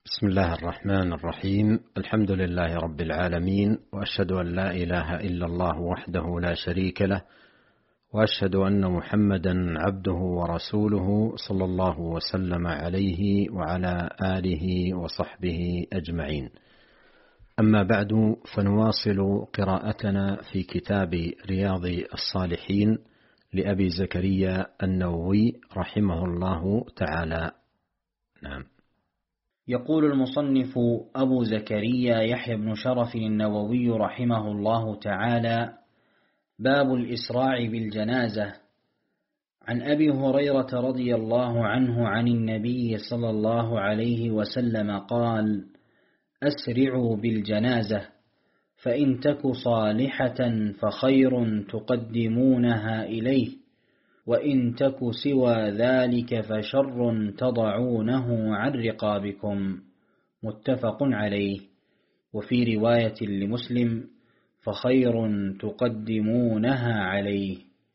بسم الله الرحمن الرحيم. الحمد لله رب العالمين، وأشهد أن لا إله إلا الله وحده لا شريك له، وأشهد أن محمدا عبده ورسوله صلى الله وسلم عليه وعلى آله وصحبه أجمعين. أما بعد، فنواصل قراءتنا في كتاب رياض الصالحين لأبي زكريا النووي رحمه الله تعالى. نعم. يقول المصنف أبو زكريا يحيى بن شرف النووي رحمه الله تعالى: باب الإسراع بالجنازة. عن أبي هريرة رضي الله عنه عن النبي صلى الله عليه وسلم قال: أسرعوا بالجنازة، فإن تك صالحة فخير تقدمونها إليه، وإن تك سوى ذلك فشر تضعونه عن رقابكم. متفق عليه. وفي رواية لمسلم: فخير تقدمونها عليه.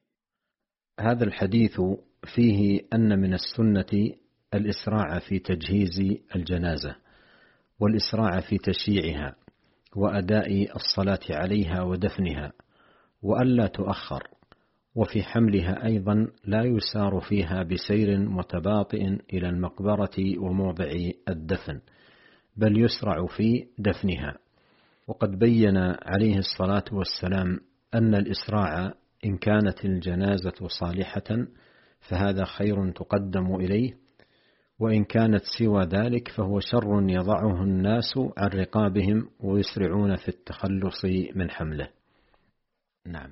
هذا الحديث فيه أن من السنة الإسراع في تجهيز الجنازة، والإسراع في تشييعها وأداء الصلاة عليها ودفنها، وألا تؤخر. وفي حملها أيضا لا يسار فيها بسير متباطئ إلى المقبرة وموضع الدفن، بل يسرع في دفنها. وقد بين عليه الصلاة والسلام أن الإسراع إن كانت الجنازة صالحة فهذا خير تقدم إليه، وإن كانت سوى ذلك فهو شر يضعه الناس عن رقابهم ويسرعون في التخلص من حمله. نعم.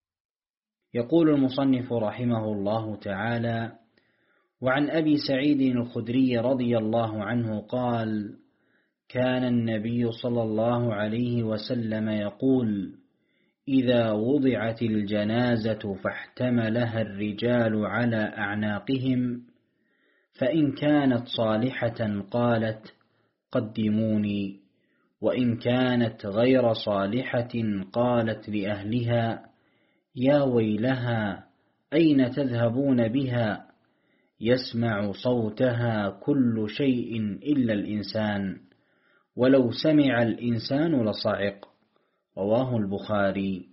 يقول المصنف رحمه الله تعالى: وعن أبي سعيد الخدري رضي الله عنه قال: كان النبي صلى الله عليه وسلم يقول: إذا وضعت الجنازة فاحتملها الرجال على أعناقهم، فإن كانت صالحة قالت: قدموني، وإن كانت غير صالحة قالت لأهلها: يا ويلها، أين تذهبون بها؟ يسمع صوتها كل شيء إلا الإنسان، ولو سمع الإنسان لصعق. رواه البخاري.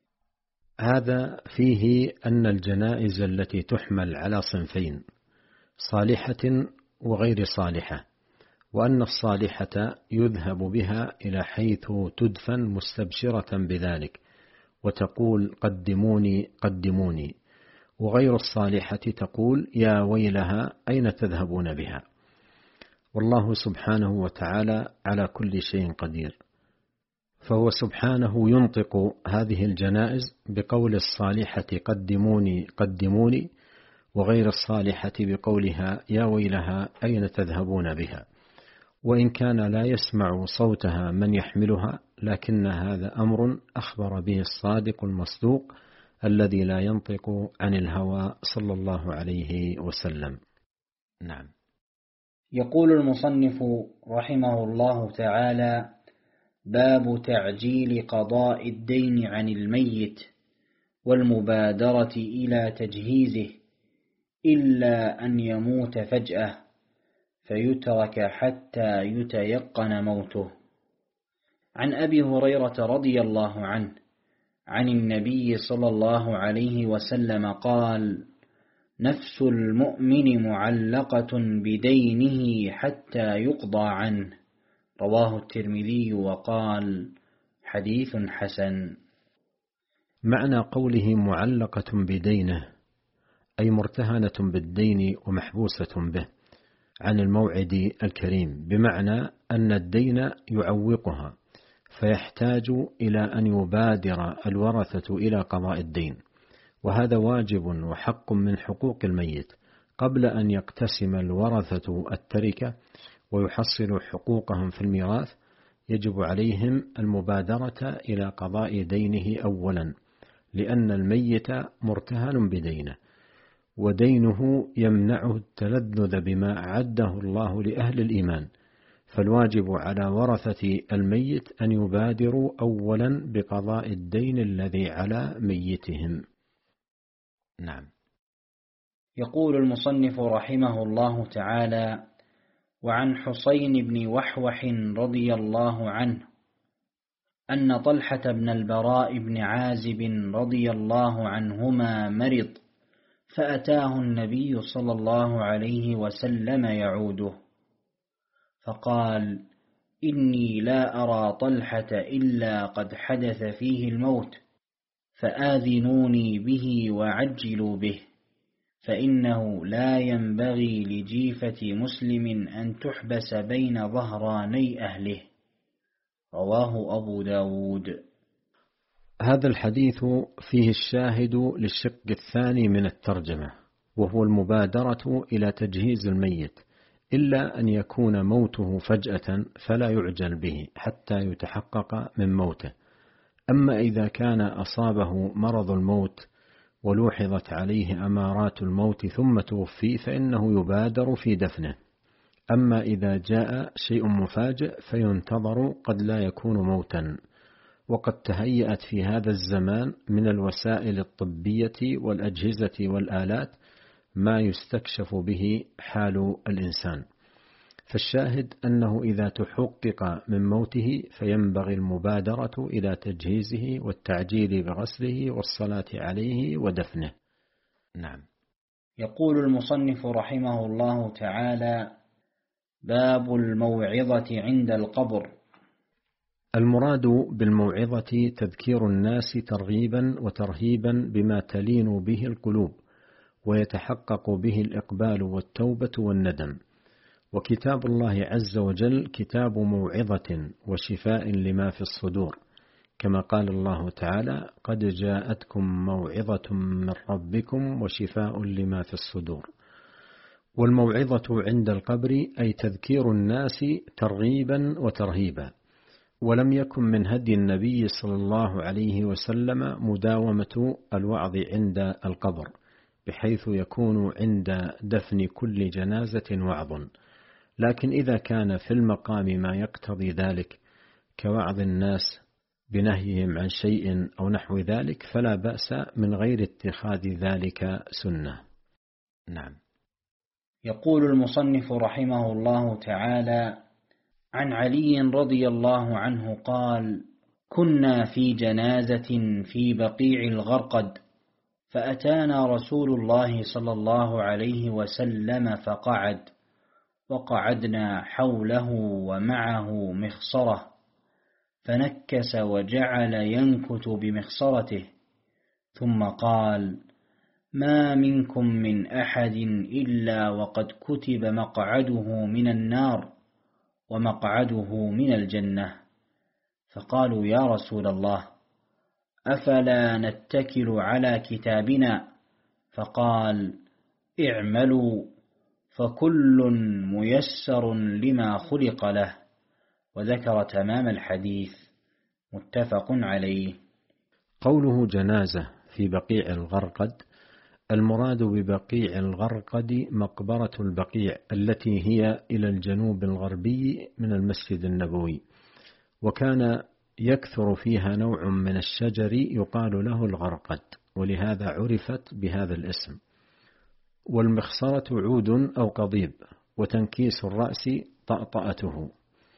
هذا فيه أن الجنائز التي تحمل على صنفين: صالحة وغير صالحة، وأن الصالحة يذهب بها إلى حيث تدفن مستبشرة بذلك وتقول: قدموني قدموني، وغير الصالحة تقول: يا ويلها، أين تذهبون بها؟ والله سبحانه وتعالى على كل شيء قدير، فهو سبحانه ينطق هذه الجنائز بقول الصالحة: قدموني قدموني، وغير الصالحة بقولها: يا ويلها، أين تذهبون بها؟ وإن كان لا يسمع صوتها من يحملها، لكن هذا أمر أخبر به الصادق المصدوق الذي لا ينطق عن الهوى صلى الله عليه وسلم. نعم. يقول المصنف رحمه الله تعالى: باب تعجيل قضاء الدين عن الميت والمبادرة إلى تجهيزه، إلا أن يموت فجأة فيترك حتى يتيقن موته. عن أبي هريرة رضي الله عنه عن النبي صلى الله عليه وسلم قال: نفس المؤمن معلقة بدينه حتى يقضى عنه. رواه الترمذي وقال: حديث حسن. معنى قوله معلقة بدينه أي مرتهنة بالدين ومحبوسة به عن الموعد الكريم، بمعنى أن الدين يعوقها، فيحتاج إلى أن يبادر الورثة إلى قضاء الدين، وهذا واجب وحق من حقوق الميت قبل أن يقتسم الورثة التركة ويحصلوا حقوقهم في الميراث. يجب عليهم المبادرة إلى قضاء دينه أولا، لأن الميت مرتهن بدينه، ودينه يمنعه التلذذ بما أعده الله لأهل الإيمان، فالواجب على ورثة الميت أن يبادروا أولا بقضاء الدين الذي على ميتهم. نعم. يقول المصنف رحمه الله تعالى: وعن حسين بن وحوح رضي الله عنه أن طلحة بن البراء بن عازب رضي الله عنهما مرض، فأتاه النبي صلى الله عليه وسلم يعوده، فقال: إني لا أرى طلحة إلا قد حدث فيه الموت، فآذنوني به وعجلوا به، فإنه لا ينبغي لجيفة مسلم أن تحبس بين ظهراني أهله. رواه أبو داود. هذا الحديث فيه الشاهد للشق الثاني من الترجمة، وهو المبادرة إلى تجهيز الميت، إلا أن يكون موته فجأة فلا يعجل به حتى يتحقق من موته. أما إذا كان أصابه مرض الموت ولوحظت عليه أمارات الموت ثم توفي فإنه يبادر في دفنه. أما إذا جاء شيء مفاجئ فينتظر، قد لا يكون موتا. وقد تهيأت في هذا الزمان من الوسائل الطبية والأجهزة والآلات ما يستكشف به حال الإنسان. فالشاهد أنه إذا تحقق من موته فينبغي المبادرة إلى تجهيزه والتعجيل بغسله والصلاة عليه ودفنه. نعم. يقول المصنف رحمه الله تعالى: باب الموعظة عند القبر. المراد بالموعظة تذكير الناس ترغيبا وترهيبا بما تلين به القلوب ويتحقق به الإقبال والتوبة والندم. وكتاب الله عز وجل كتاب موعظة وشفاء لما في الصدور، كما قال الله تعالى: قد جاءتكم موعظة من ربكم وشفاء لما في الصدور. والموعظة عند القبر أي تذكير الناس ترغيبا وترهيبا. ولم يكن من هدي النبي صلى الله عليه وسلم مداومة الوعظ عند القبر، بحيث يكون عند دفن كل جنازة وعظ، لكن إذا كان في المقام ما يقتضي ذلك كوعظ الناس بنهيهم عن شيء أو نحو ذلك فلا بأس من غير اتخاذ ذلك سنة. نعم. يقول المصنف رحمه الله تعالى: عن علي رضي الله عنه قال: كنا في جنازة في بقيع الغرقد، فأتانا رسول الله صلى الله عليه وسلم فقعد، وقعدنا حوله ومعه مخصرة، فنكس وجعل ينكت بمخصرته، ثم قال: ما منكم من أحد إلا وقد كتب مقعده من النار ومقعده من الجنة. فقالوا: يا رسول الله، أفلا نتكل على كتابنا؟ فقال: اعملوا فكل ميسر لما خلق له. وذكر تمام الحديث، متفق عليه. قوله جنازة في بقيع الغرقد، المراد ببقيع الغرقد مقبرة البقيع التي هي إلى الجنوب الغربي من المسجد النبوي، وكان يكثر فيها نوع من الشجر يقال له الغرقد، ولهذا عرفت بهذا الاسم. والمخصرة عود أو قضيب، وتنكيس الرأس طأطأته.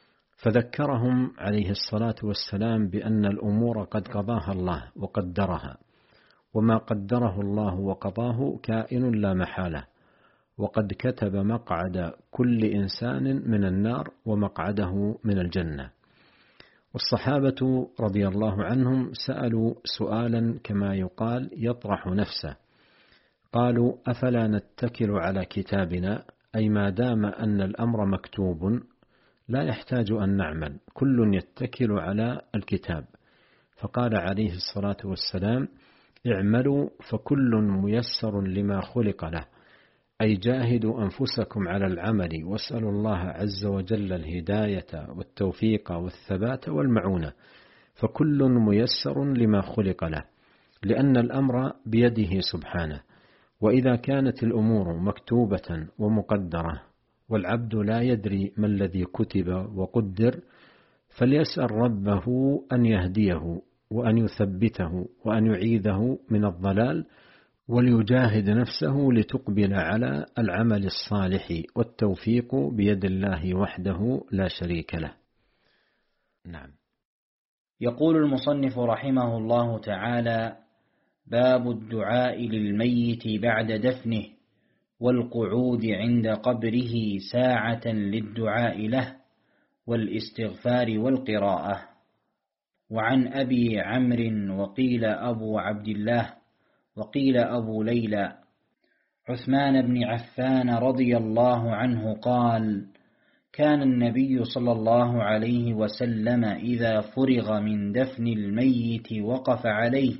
فذكرهم عليه الصلاة والسلام بأن الأمور قد قضاها الله وقدرها، وما قدره الله وقضاه كائن لا محالة، وقد كتب مقعد كل إنسان من النار ومقعده من الجنة. والصحابة رضي الله عنهم سألوا سؤالا كما يقال يطرح نفسه، قالوا: أفلا نتكل على كتابنا؟ أي ما دام أن الأمر مكتوب لا يحتاج أن نعمل، كل يتكل على الكتاب. فقال عليه الصلاة والسلام: اعملوا فكل ميسر لما خلق له، أي جاهدوا أنفسكم على العمل، واسألوا الله عز وجل الهداية والتوفيق والثبات والمعونة، فكل ميسر لما خلق له، لأن الأمر بيده سبحانه. وإذا كانت الأمور مكتوبة ومقدرة والعبد لا يدري ما الذي كتب وقدر، فليسأل ربه أن يهديه وأن يثبته وأن يعيذه من الضلال وليجاهد نفسه لتقبل على العمل الصالح، والتوفيق بيد الله وحده لا شريك له. نعم. يقول المصنف رحمه الله تعالى: باب الدعاء للميت بعد دفنه، والقعود عند قبره ساعة للدعاء له، والاستغفار والقراءة. وعن أبي عمرو وقيل أبو عبد الله وقيل أبو ليلى عثمان بن عفان رضي الله عنه قال: كان النبي صلى الله عليه وسلم إذا فرغ من دفن الميت وقف عليه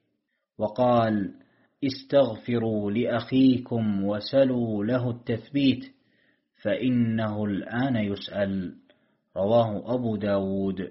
وقال: استغفروا لأخيكم وسلوا له التثبيت فإنه الآن يسأل. رواه أبو داود.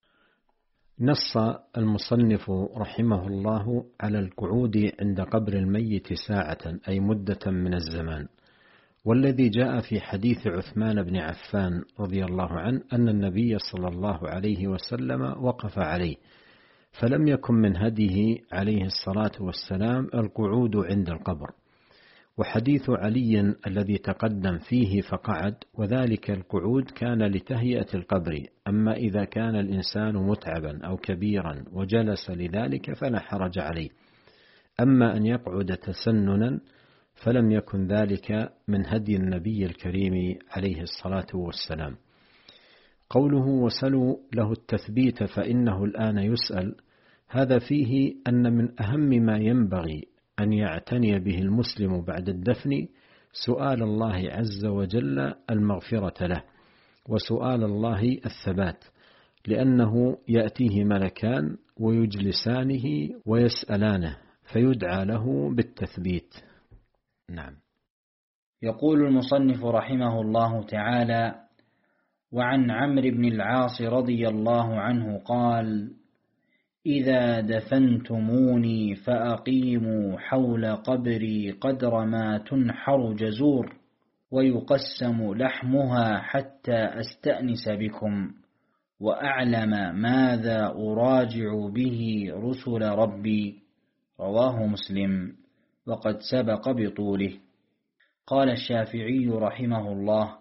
نص المصنف رحمه الله على القعود عند قبر الميت ساعة، أي مدة من الزمان، والذي جاء في حديث عثمان بن عفان رضي الله عنه أن النبي صلى الله عليه وسلم وقف عليه، فلم يكن من هديه عليه الصلاة والسلام القعود عند القبر. وحديث علي الذي تقدم فيه فقعد، وذلك القعود كان لتهيئة القبر، أما إذا كان الإنسان متعبا أو كبيرا وجلس لذلك فلا حرج عليه، أما أن يقعد تسننا فلم يكن ذلك من هدي النبي الكريم عليه الصلاة والسلام. قوله وسلوا له التثبيت فإنه الآن يسأل، هذا فيه أن من أهم ما ينبغي أن يعتني به المسلم بعد الدفن سؤال الله عز وجل المغفرة له، وسؤال الله الثبات، لأنه يأتيه ملكان ويجلسانه ويسألانه فيدعى له بالتثبيت. نعم. يقول المصنف رحمه الله تعالى: وعن عمرو بن العاص رضي الله عنه قال: إذا دفنتموني فأقيموا حول قبري قدر ما تنحر جزور، ويقسم لحمها حتى أستأنس بكم، وأعلم ماذا أراجع به رسل ربي. رواه مسلم، وقد سبق بطوله. قال الشافعي رحمه الله: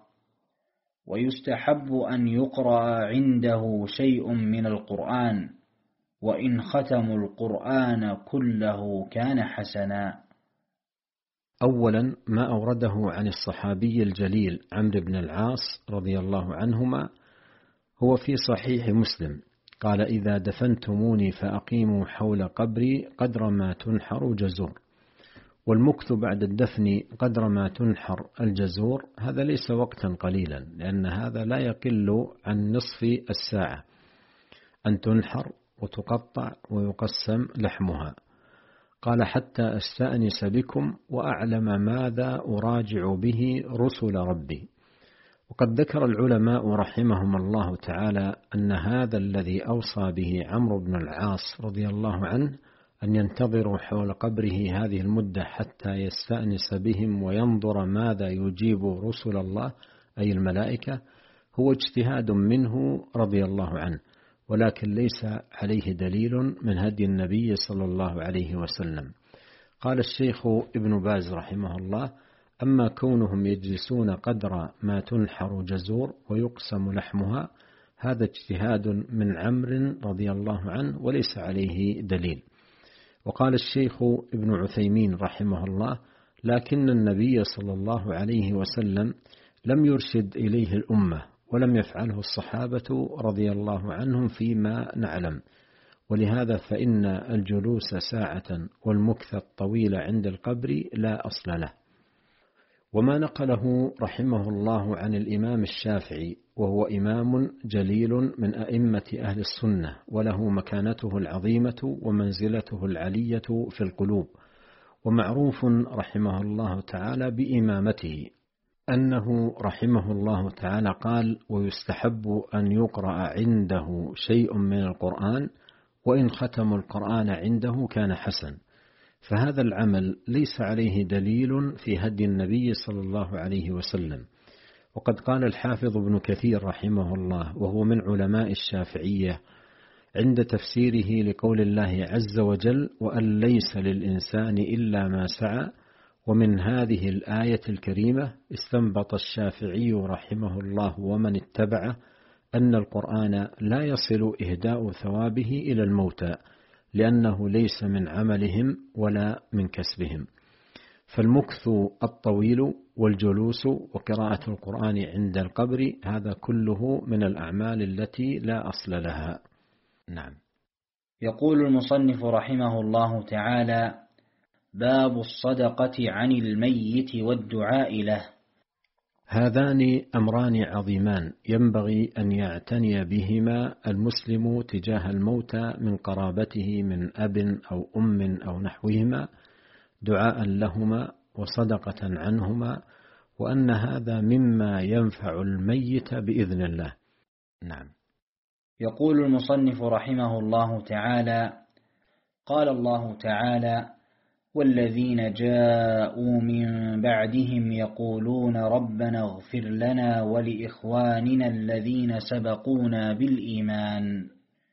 ويستحب أن يقرأ عنده شيء من القرآن، وإن ختموا القرآن كله كان حسنا. أولا ما أورده عن الصحابي الجليل عمرو بن العاص رضي الله عنهما هو في صحيح مسلم، قال: إذا دفنتموني فأقيموا حول قبري قدر ما تنحر جزور. والمكث بعد الدفن قدر ما تنحر الجزور هذا ليس وقتا قليلا، لأن هذا لا يقل عن نصف الساعة أن تنحر وتقطع ويقسم لحمها. قال: حتى أستأنس بكم وأعلم ماذا أراجع به رسل ربي. وقد ذكر العلماء رحمهم الله تعالى أن هذا الذي أوصى به عمرو بن العاص رضي الله عنه أن ينتظروا حول قبره هذه المدة حتى يستأنس بهم وينظر ماذا يجيب رسل الله أي الملائكة، هو اجتهاد منه رضي الله عنه، ولكن ليس عليه دليل من هدي النبي صلى الله عليه وسلم. قال الشيخ ابن باز رحمه الله: أما كونهم يجلسون قدر ما تنحر جزور ويقسم لحمها هذا اجتهاد من عمرو رضي الله عنه وليس عليه دليل. وقال الشيخ ابن عثيمين رحمه الله: لكن النبي صلى الله عليه وسلم لم يرشد إليه الأمة، ولم يفعله الصحابة رضي الله عنهم فيما نعلم، ولهذا فإن الجلوس ساعة والمكث الطويل عند القبر لا أصل له. وما نقله رحمه الله عن الإمام الشافعي، وهو إمام جليل من أئمة أهل السنة، وله مكانته العظيمة ومنزلته العلية في القلوب، ومعروف رحمه الله تعالى بإمامته، أنه رحمه الله تعالى قال: ويستحب أن يقرأ عنده شيء من القرآن، وإن ختموا القرآن عنده كان حسن. فهذا العمل ليس عليه دليل في هدي النبي صلى الله عليه وسلم. وقد قال الحافظ ابن كثير رحمه الله، وهو من علماء الشافعية: عند تفسيره لقول الله عز وجل: وأن ليس للإنسان إلا ما سعى. ومن هذه الآية الكريمة استنبط الشافعي رحمه الله ومن اتبعه أن القرآن لا يصل إهداء ثوابه إلى الموتى، لأنه ليس من عملهم ولا من كسبهم. فالمكث الطويل والجلوس وقراءة القرآن عند القبر هذا كله من الأعمال التي لا أصل لها. نعم. يقول المصنف رحمه الله تعالى: باب الصدقة عن الميت والدعاء له. هذان أمران عظيمان ينبغي أن يعتني بهما المسلم تجاه الموتى من قرابته من أب أو أم أو نحوهما، دعاء لهما وصدقة عنهما، وأن هذا مما ينفع الميت بإذن الله. نعم. يقول المصنف رحمه الله تعالى: قال الله تعالى: والذين جاءوا من بعدهم يقولون ربنا اغفر لنا ولإخواننا الذين سبقونا بالإيمان.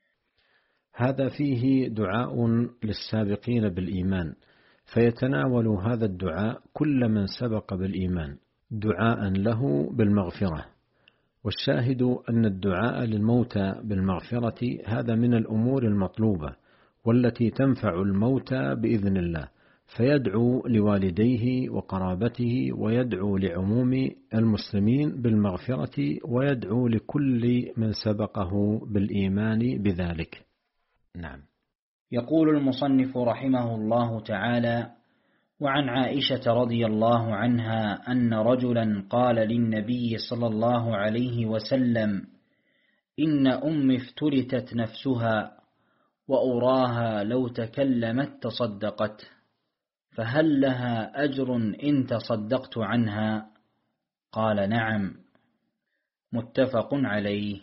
هذا فيه دعاء للسابقين بالإيمان، فيتناول هذا الدعاء كل من سبق بالإيمان، دعاء له بالمغفرة. والشاهد أن الدعاء للموتى بالمغفرة هذا من الأمور المطلوبة والتي تنفع الموتى بإذن الله، فيدعو لوالديه وقرابته، ويدعو لعموم المسلمين بالمغفرة، ويدعو لكل من سبقه بالإيمان بذلك. نعم. يقول المصنف رحمه الله تعالى: وعن عائشة رضي الله عنها أن رجلا قال للنبي صلى الله عليه وسلم: إن أمي افتلتت نفسها وأراها لو تكلمت تصدقت، فهل لها أجر إن تصدقت عنها؟ قال: نعم. متفق عليه.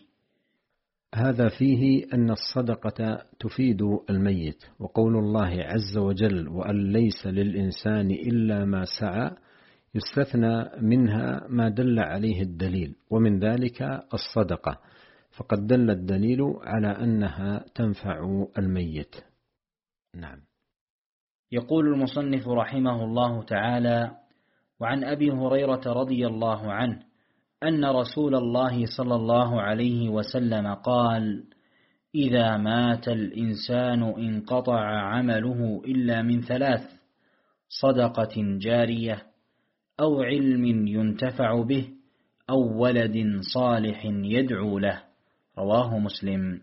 هذا فيه أن الصدقة تفيد الميت، وقول الله عز وجل: وأن ليس للإنسان إلا ما سعى، يستثنى منها ما دل عليه الدليل، ومن ذلك الصدقة، فقد دل الدليل على أنها تنفع الميت. نعم. يقول المصنف رحمه الله تعالى: وعن أبي هريرة رضي الله عنه أن رسول الله صلى الله عليه وسلم قال: إذا مات الإنسان انقطع عمله إلا من ثلاث: صدقة جارية، أو علم ينتفع به، أو ولد صالح يدعو له. رواه مسلم.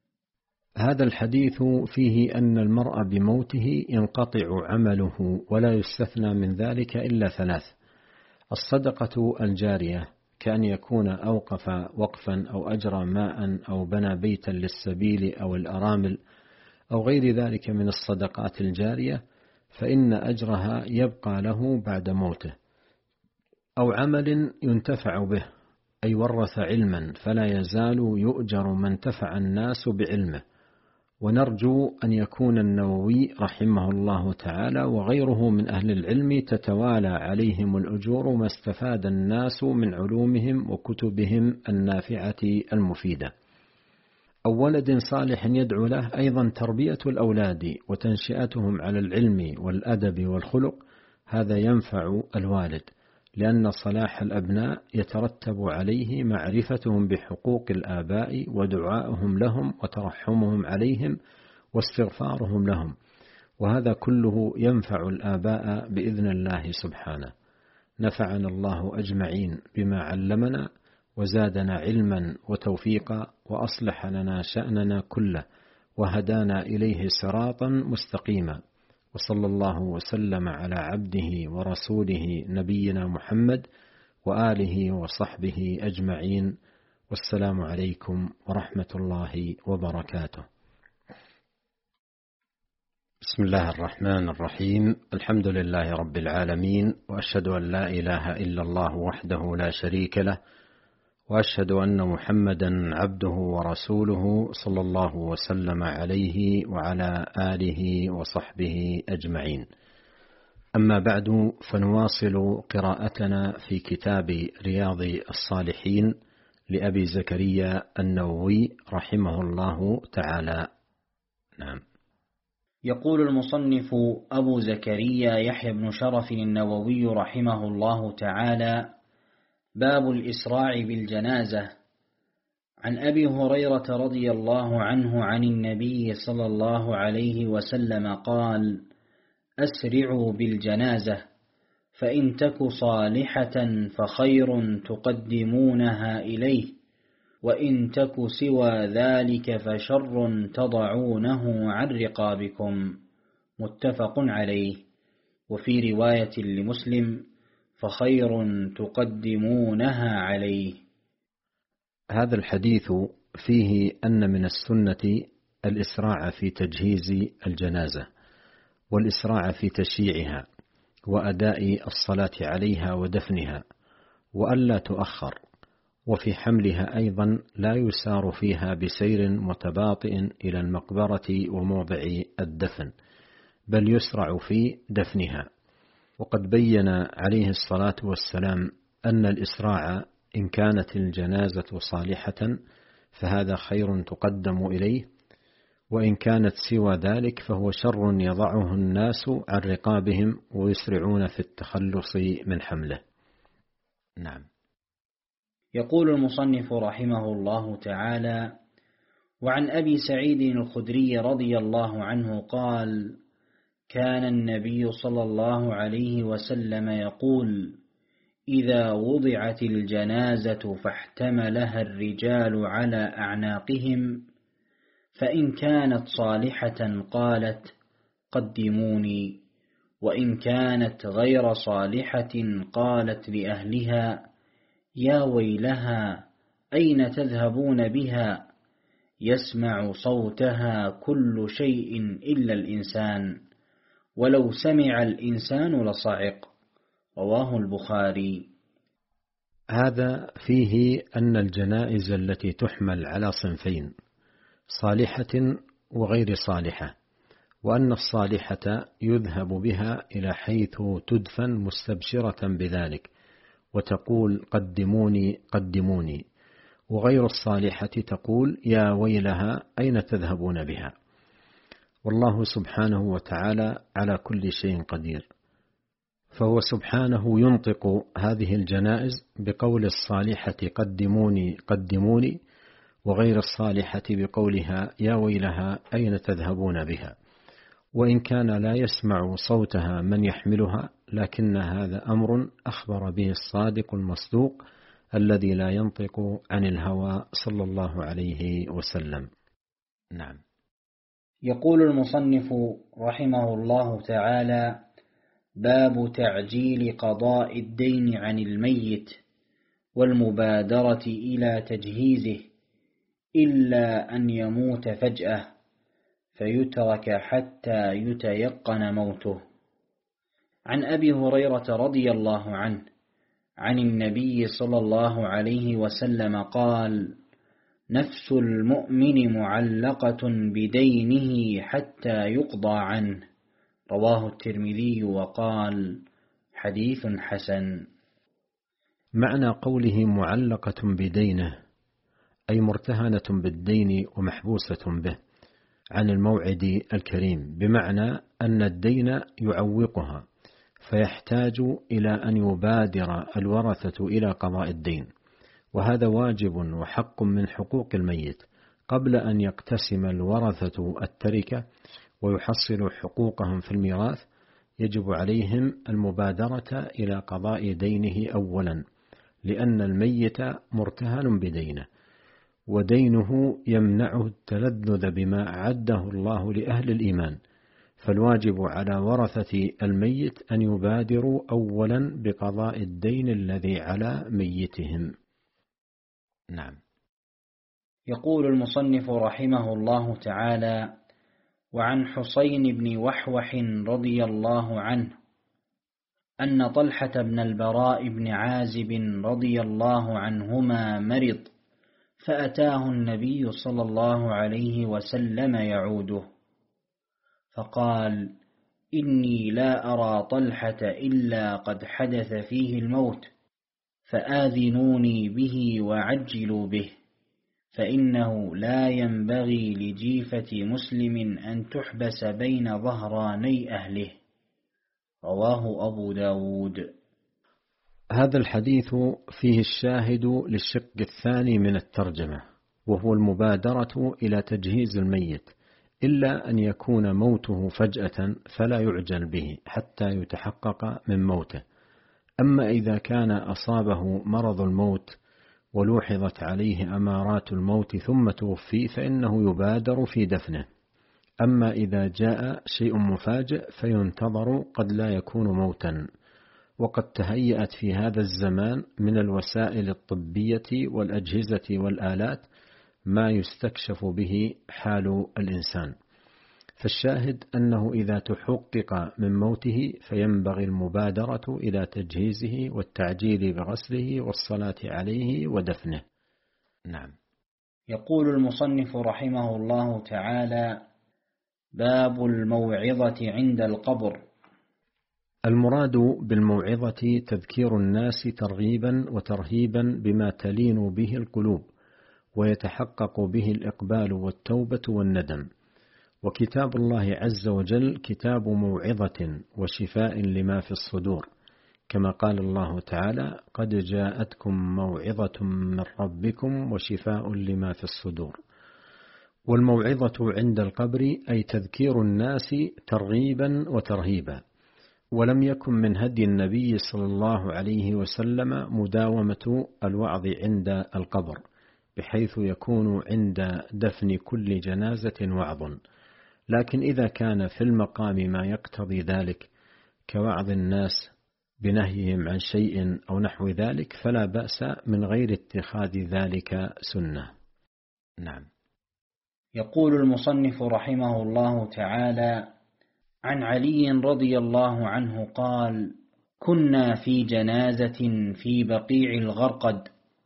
هذا الحديث فيه أن المرء بموته ينقطع عمله ولا يستثنى من ذلك إلا ثلاث: الصدقة الجارية، كأن يكون أوقف وقفا أو أجرى ماء أو بنى بيتا للسبيل أو الأرامل أو غير ذلك من الصدقات الجارية، فإن أجرها يبقى له بعد موته. أو عمل ينتفع به، أي ورث علما فلا يزال يؤجر من انتفع الناس بعلمه. ونرجو أن يكون النووي رحمه الله تعالى وغيره من أهل العلم تتوالى عليهم الأجور ما استفاد الناس من علومهم وكتبهم النافعة المفيدة. أو ولد صالح يدعو له، أيضا تربية الأولاد وتنشئتهم على العلم والأدب والخلق، هذا ينفع الوالد، لأن صلاح الأبناء يترتب عليه معرفتهم بحقوق الآباء ودعائهم لهم وترحمهم عليهم واستغفارهم لهم، وهذا كله ينفع الآباء بإذن الله سبحانه. نفعنا الله أجمعين بما علمنا، وزادنا علما وتوفيقا، وأصلح لنا شأننا كله، وهدانا إليه صراطا مستقيما. وصلى الله وسلم على عبده ورسوله نبينا محمد وآله وصحبه أجمعين، والسلام عليكم ورحمة الله وبركاته. بسم الله الرحمن الرحيم. الحمد لله رب العالمين، وأشهد أن لا إله إلا الله وحده لا شريك له، وأشهد أن محمدا عبده ورسوله صلى الله وسلم عليه وعلى آله وصحبه أجمعين. أما بعد، فنواصل قراءتنا في كتاب رياض الصالحين لأبي زكريا النووي رحمه الله تعالى. نعم. يقول المصنف أبو زكريا يحيى بن شرف النووي رحمه الله تعالى: باب الإسراع بالجنازة. عن أبي هريرة رضي الله عنه عن النبي صلى الله عليه وسلم قال: أسرعوا بالجنازة، فإن تك صالحة فخير تقدمونها إليه، وإن تك سوى ذلك فشر تضعونه عن رقابكم. متفق عليه. وفي رواية لمسلم: فخير تقدمونها عليه. هذا الحديث فيه أن من السنة الإسراع في تجهيز الجنازة، والإسراع في تشييعها وأداء الصلاة عليها ودفنها، وألا تؤخر. وفي حملها أيضا لا يسار فيها بسير متباطئ إلى المقبرة وموضع الدفن، بل يسرع في دفنها. وقد بين عليه الصلاة والسلام أن الإسراع إن كانت الجنازة صالحة فهذا خير تقدم إليه، وإن كانت سوى ذلك فهو شر يضعه الناس عن رقابهم ويسرعون في التخلص من حمله. نعم. يقول المصنف رحمه الله تعالى: وعن أبي سعيد الخدري رضي الله عنه قال: كان النبي صلى الله عليه وسلم يقول: إذا وضعت الجنازة فاحتملها الرجال على أعناقهم، فإن كانت صالحة قالت: قدموني، وإن كانت غير صالحة قالت لأهلها: يا ويلها، أين تذهبون بها؟ يسمع صوتها كل شيء إلا الإنسان، ولو سمع الإنسان لصعق. رواه البخاري. هذا فيه أن الجنائز التي تحمل على صنفين: صالحة وغير صالحة، وأن الصالحة يذهب بها إلى حيث تدفن مستبشرة بذلك وتقول: قدموني قدموني، وغير الصالحة تقول: يا ويلها، أين تذهبون بها؟ والله سبحانه وتعالى على كل شيء قدير، فهو سبحانه ينطق هذه الجنائز بقول الصالحة: قدموني قدموني، وغير الصالحة بقولها: يا ويلها، أين تذهبون بها؟ وإن كان لا يسمع صوتها من يحملها، لكن هذا أمر أخبر به الصادق المصدوق الذي لا ينطق عن الهوى صلى الله عليه وسلم. نعم. يقول المصنف رحمه الله تعالى: باب تعجيل قضاء الدين عن الميت والمبادرة إلى تجهيزه، إلا أن يموت فجأة فيترك حتى يتيقن موته. عن أبي هريرة رضي الله عنه عن النبي صلى الله عليه وسلم قال: نفس المؤمن معلقة بدينه حتى يقضى عنه. رواه الترمذي وقال: حديث حسن. معنى قوله معلقة بدينه أي مرتهنة بالدين ومحبوسة به عن الموعد الكريم، بمعنى أن الدين يعوقها فيحتاج إلى أن يبادر الورثة إلى قضاء الدين، وهذا واجب وحق من حقوق الميت قبل أن يقتسم الورثة التركة ويحصلوا حقوقهم في الميراث. يجب عليهم المبادرة إلى قضاء دينه أولا، لأن الميت مرتهن بدينه، ودينه يمنعه التلذذ بما أعده الله لأهل الإيمان، فالواجب على ورثة الميت أن يبادروا أولا بقضاء الدين الذي على ميتهم. نعم. يقول المصنف رحمه الله تعالى: وعن حسين بن وحوح رضي الله عنه أن طلحة بن البراء بن عازب رضي الله عنهما مرض، فأتاه النبي صلى الله عليه وسلم يعوده، فقال: إني لا أرى طلحة إلا قد حدث فيه الموت، فآذنوني به وعجلوا به، فإنه لا ينبغي لجيفة مسلم أن تحبس بين ظهراني أهله. رواه أبو داود. هذا الحديث فيه الشاهد للشق الثاني من الترجمة، وهو المبادرة إلى تجهيز الميت، إلا أن يكون موته فجأة فلا يعجل به حتى يتحقق من موته. أما إذا كان أصابه مرض الموت ولوحظت عليه أمارات الموت ثم توفي فإنه يبادر في دفنه. أما إذا جاء شيء مفاجئ فينتظر، قد لا يكون موتا. وقد تهيأت في هذا الزمان من الوسائل الطبية والأجهزة والآلات ما يستكشف به حال الإنسان. فالشاهد أنه إذا تحقق من موته فينبغي المبادرة إلى تجهيزه والتعجيل بغسله والصلاة عليه ودفنه. نعم. يقول المصنف رحمه الله تعالى: باب الموعظة عند القبر. المراد بالموعظة تذكير الناس ترغيبا وترهيبا بما تلين به القلوب ويتحقق به الإقبال والتوبة والندم. وكتاب الله عز وجل كتاب موعظة وشفاء لما في الصدور، كما قال الله تعالى: قد جاءتكم موعظة من ربكم وشفاء لما في الصدور. والموعظة عند القبر أي تذكير الناس ترغيبا وترهيبا. ولم يكن من هدي النبي صلى الله عليه وسلم مداومة الوعظ عند القبر، بحيث يكون عند دفن كل جنازة وعظ، لكن إذا كان في المقام ما يقتضي ذلك كوعظ الناس بنهيهم عن شيء أو نحو ذلك فلا بأس من غير اتخاذ ذلك سنة. نعم. يقول المصنف رحمه الله تعالى: عن علي رضي الله عنه قال: كنا في جنازة في بقيع الغرقد،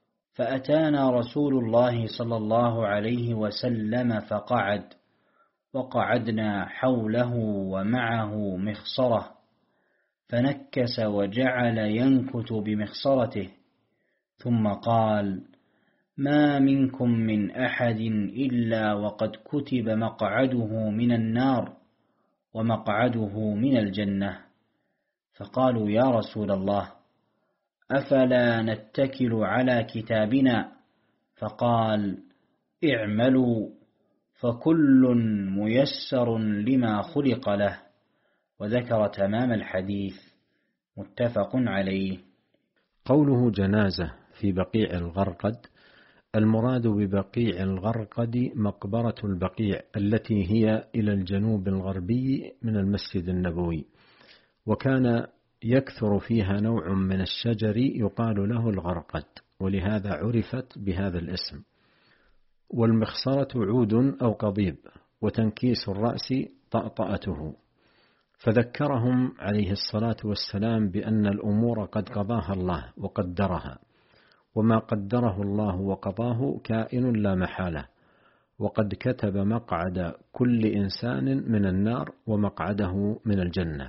فأتانا رسول الله صلى الله عليه وسلم فقعد، وقعدنا حوله ومعه مخصرة، فنكس وجعل ينكت بمخصرته، ثم قال: ما منكم من أحد إلا وقد كتب مقعده من النار ومقعده من الجنة. فقالوا: يا رسول الله، أفلا نتكل على كتابنا؟ فقال: اعملوا فكل ميسر لما خلق له. وذكر تمام الحديث، متفق عليه. قوله جنازة في بقيع الغرقد، المراد ببقيع الغرقد مقبرة البقيع التي هي إلى الجنوب الغربي من المسجد النبوي، وكان يكثر فيها نوع من الشجر يقال له الغرقد، ولهذا عرفت بهذا الاسم. والمخصرة عود أو قضيب، وتنكيس الرأس طأطأته. فذكرهم عليه الصلاة والسلام بأن الأمور قد قضاها الله وقدرها، وما قدره الله وقضاه كائن لا محالة، وقد كتب مقعد كل إنسان من النار ومقعده من الجنة.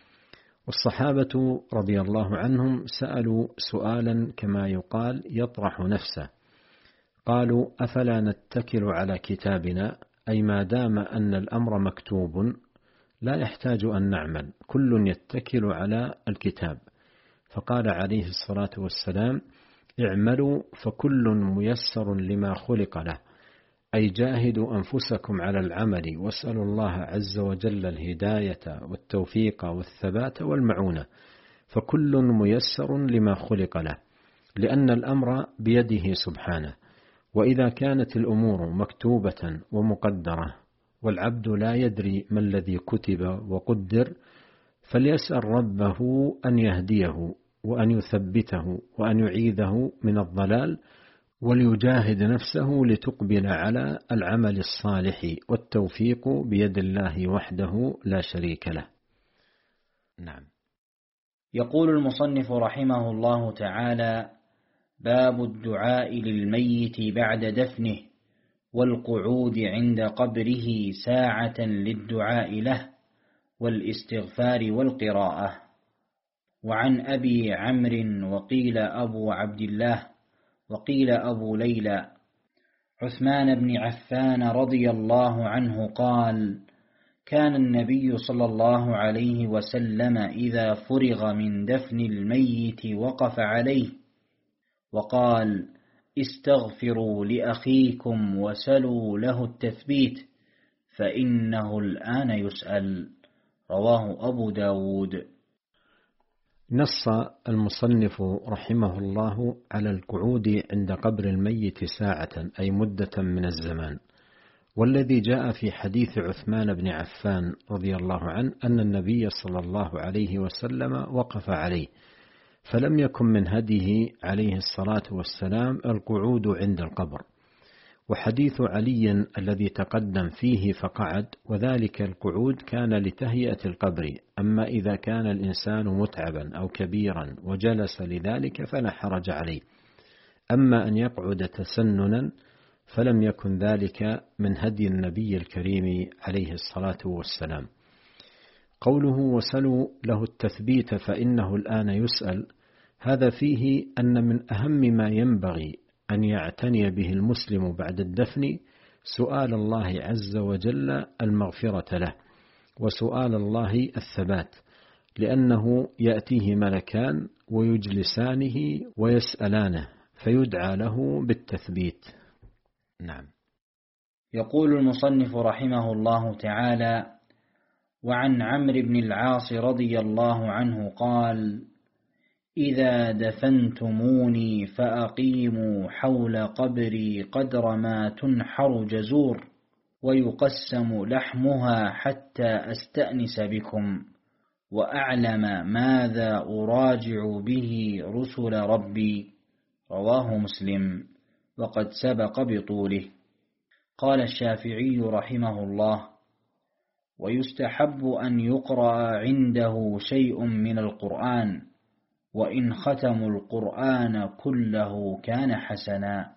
والصحابة رضي الله عنهم سألوا سؤالا كما يقال يطرح نفسه، قالوا: أفلا نتكل على كتابنا؟ أي ما دام أن الأمر مكتوب لا يحتاج أن نعمل، كل يتكل على الكتاب. فقال عليه الصلاة والسلام: اعملوا فكل ميسر لما خلق له، أي جاهدوا أنفسكم على العمل، واسألوا الله عز وجل الهداية والتوفيق والثبات والمعونة، فكل ميسر لما خلق له، لأن الأمر بيده سبحانه. وإذا كانت الأمور مكتوبة ومقدرة والعبد لا يدري ما الذي كتب وقدر، فليسأل ربه أن يهديه وأن يثبته وأن يعيذه من الضلال، وليجاهد نفسه لتقبل على العمل الصالح، والتوفيق بيد الله وحده لا شريك له. نعم. يقول المصنف رحمه الله تعالى: باب الدعاء للميت بعد دفنه، والقعود عند قبره ساعة للدعاء له، والاستغفار والقراءة. وعن أبي عمرو وقيل أبو عبد الله وقيل أبو ليلى عثمان بن عفان رضي الله عنه قال: كان النبي صلى الله عليه وسلم إذا فرغ من دفن الميت وقف عليه وقال: استغفروا لأخيكم وسلوا له التثبيت فإنه الآن يسأل. رواه أبو داود. نص المصنف رحمه الله على القعود عند قبر الميت ساعة، أي مدة من الزمان، والذي جاء في حديث عثمان بن عفان رضي الله عنه أن النبي صلى الله عليه وسلم وقف عليه، فلم يكن من هديه عليه الصلاة والسلام القعود عند القبر. وحديث علي الذي تقدم فيه فقعد، وذلك القعود كان لتهيئة القبر، أما إذا كان الإنسان متعبا أو كبيرا وجلس لذلك فلا حرج عليه، أما أن يقعد تسننا فلم يكن ذلك من هدي النبي الكريم عليه الصلاة والسلام. قوله وسلوا له التثبيت فإنه الآن يسأل، هذا فيه أن من أهم ما ينبغي أن يعتني به المسلم بعد الدفن سؤال الله عز وجل المغفرة له، وسؤال الله الثبات، لأنه يأتيه ملكان ويجلسانه ويسألانه فيدعى له بالتثبيت. نعم. يقول المصنف رحمه الله تعالى: وعن عمرو بن العاص رضي الله عنه قال: إذا دفنتموني فأقيموا حول قبري قدر ما تنحر جزور ويقسم لحمها حتى أستأنس بكم وأعلم ماذا أراجع به رسل ربي. رواه مسلم وقد سبق بطوله. قال الشافعي رحمه الله: ويستحب أن يقرأ عنده شيء من القرآن، وإن ختموا القرآن كله كان حسنا.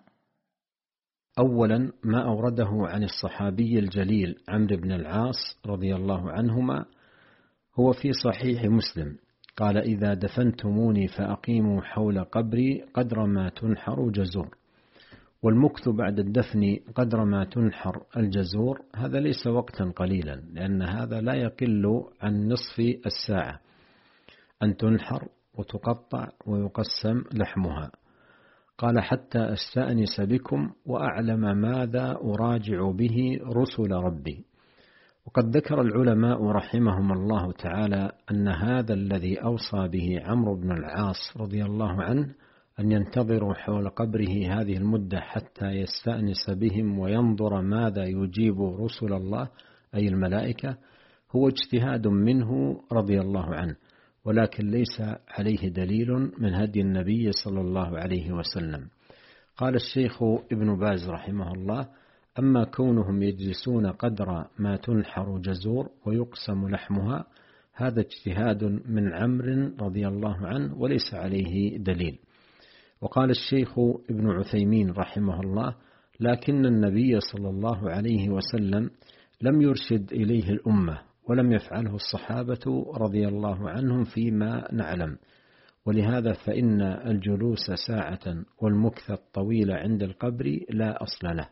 أولا ما أورده عن الصحابي الجليل عمرو بن العاص رضي الله عنهما هو في صحيح مسلم، قال: إذا دفنتموني فأقيموا حول قبري قدر ما تنحر جزور. والمكث بعد الدفن قدر ما تنحر الجزور هذا ليس وقتا قليلا، لأن هذا لا يقل عن نصف الساعة أن تنحر وتقطع ويقسم لحمها. قال: حتى أستأنس بكم وأعلم ماذا أراجع به رسل ربي. وقد ذكر العلماء رحمهم الله تعالى أن هذا الذي أوصى به عمرو بن العاص رضي الله عنه أن ينتظروا حول قبره هذه المدة حتى يستأنس بهم وينظر ماذا يجيب رسل الله أي الملائكة، هو اجتهاد منه رضي الله عنه، ولكن ليس عليه دليل من هدي النبي صلى الله عليه وسلم. قال الشيخ ابن باز رحمه الله: أما كونهم يجلسون قدر ما تنحر جزور ويقسم لحمها هذا اجتهاد من عمرو رضي الله عنه وليس عليه دليل. وقال الشيخ ابن عثيمين رحمه الله: لكن النبي صلى الله عليه وسلم لم يرشد إليه الأمة، ولم يفعله الصحابة رضي الله عنهم فيما نعلم، ولهذا فإن الجلوس ساعة والمكث الطويل عند القبر لا أصل له.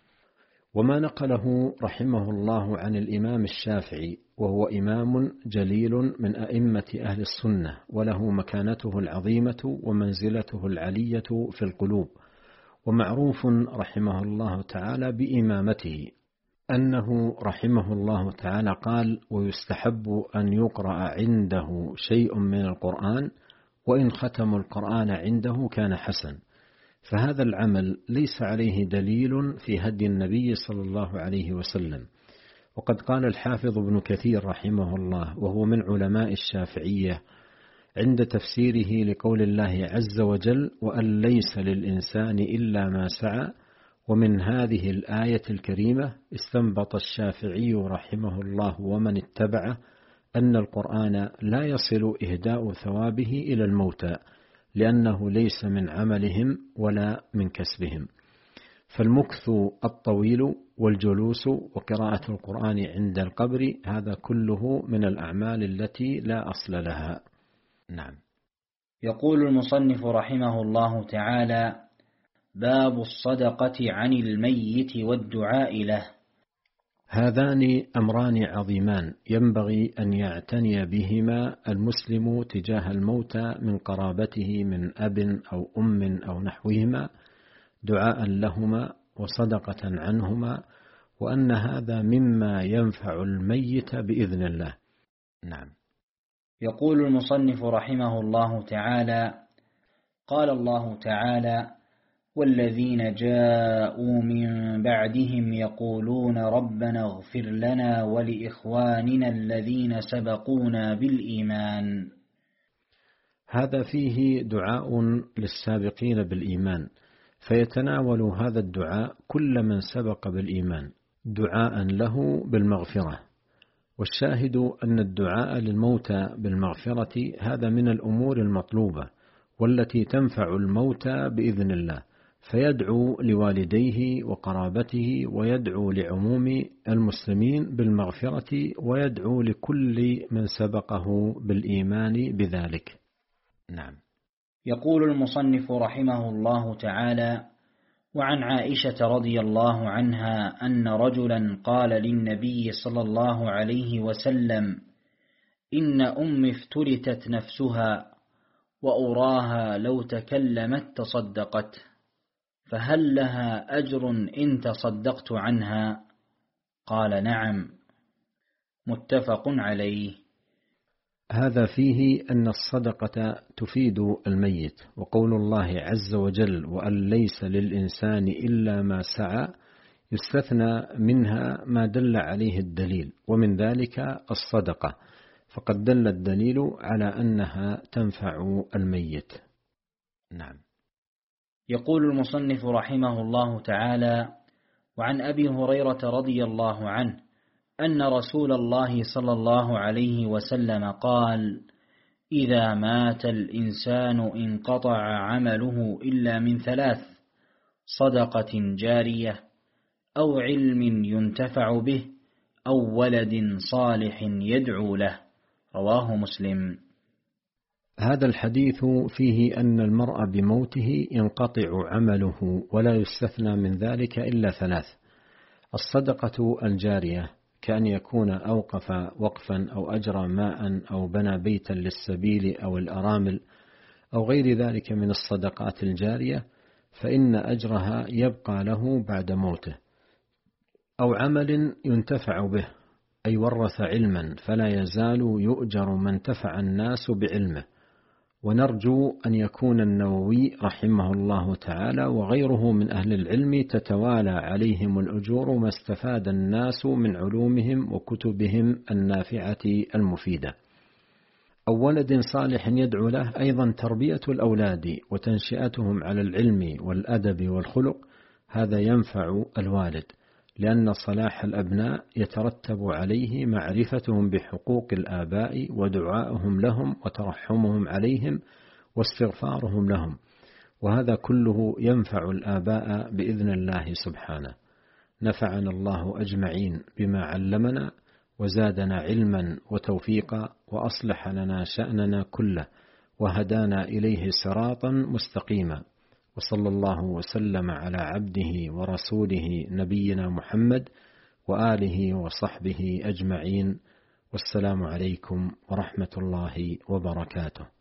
وما نقله رحمه الله عن الإمام الشافعي، وهو إمام جليل من أئمة أهل السنة، وله مكانته العظيمة ومنزلته العلية في القلوب، ومعروف رحمه الله تعالى بإمامته، أنه رحمه الله تعالى قال: ويستحب أن يقرأ عنده شيء من القرآن، وإن ختموا القرآن عنده كان حسن. فهذا العمل ليس عليه دليل في هدي النبي صلى الله عليه وسلم. وقد قال الحافظ ابن كثير رحمه الله، وهو من علماء الشافعية، عند تفسيره لقول الله عز وجل: وأن ليس للإنسان إلا ما سعى. ومن هذه الآية الكريمة استنبط الشافعي رحمه الله ومن اتبعه أن القرآن لا يصل إهداء ثوابه إلى الموتى، لأنه ليس من عملهم ولا من كسبهم. فالمكث الطويل والجلوس وقراءة القرآن عند القبر هذا كله من الأعمال التي لا أصل لها. نعم. يقول المصنف رحمه الله تعالى: باب الصدقة عن الميت والدعاء له. هذان أمران عظيمان ينبغي أن يعتني بهما المسلم تجاه الموتى من قرابته من أب أو أم أو نحوهما، دعاء لهما وصدقة عنهما، وأن هذا مما ينفع الميت بإذن الله. نعم. يقول المصنف رحمه الله تعالى: قال الله تعالى: والذين جاءوا من بعدهم يقولون ربنا اغفر لنا ولإخواننا الذين سبقونا بالإيمان. هذا فيه دعاء للسابقين بالإيمان، فيتناول هذا الدعاء كل من سبق بالإيمان، دعاء له بالمغفرة. والشاهد أن الدعاء للموتى بالمغفرة هذا من الأمور المطلوبة والتي تنفع الموتى بإذن الله، فيدعو لوالديه وقرابته، ويدعو لعموم المسلمين بالمغفرة، ويدعو لكل من سبقه بالإيمان بذلك. نعم. يقول المصنف رحمه الله تعالى: وعن عائشة رضي الله عنها أن رجلا قال للنبي صلى الله عليه وسلم: إن أمي افتلتت نفسها وأراها لو تكلمت تصدقت، فهل لها أجر إن تصدقت عنها؟ قال: نعم. متفق عليه. هذا فيه أن الصدقة تفيد الميت، وقول الله عز وجل: وأن ليس للإنسان إلا ما سعى، يستثنى منها ما دل عليه الدليل، ومن ذلك الصدقة، فقد دل الدليل على أنها تنفع الميت. نعم. يقول المصنف رحمه الله تعالى: وعن أبي هريرة رضي الله عنه أن رسول الله صلى الله عليه وسلم قال: إذا مات الإنسان انقطع عمله إلا من 3: صدقة جارية، أو علم ينتفع به، أو ولد صالح يدعو له. رواه مسلم. هذا الحديث فيه أن المرء بموته ينقطع عمله، ولا يستثنى من ذلك إلا 3: الصدقة الجارية، كأن يكون أوقف وقفا أو أجرى ماء أو بنى بيتا للسبيل أو الأرامل أو غير ذلك من الصدقات الجارية، فإن أجرها يبقى له بعد موته. أو عمل ينتفع به، أي ورث علما فلا يزال يؤجر من انتفع الناس بعلمه. ونرجو أن يكون النووي رحمه الله تعالى وغيره من أهل العلم تتوالى عليهم الأجور ما استفاد الناس من علومهم وكتبهم النافعة المفيدة. أو ولد صالح يدعو له، أيضا تربية الأولاد وتنشئتهم على العلم والأدب والخلق، هذا ينفع الوالد، لأن صلاح الأبناء يترتب عليه معرفتهم بحقوق الآباء ودعائهم لهم وترحمهم عليهم واستغفارهم لهم، وهذا كله ينفع الآباء بإذن الله سبحانه. نفعنا الله أجمعين بما علمنا، وزادنا علما وتوفيقا، وأصلح لنا شأننا كله، وهدانا إليه صراطا مستقيما. وصلى الله وسلم على عبده ورسوله نبينا محمد وآله وصحبه أجمعين، والسلام عليكم ورحمة الله وبركاته.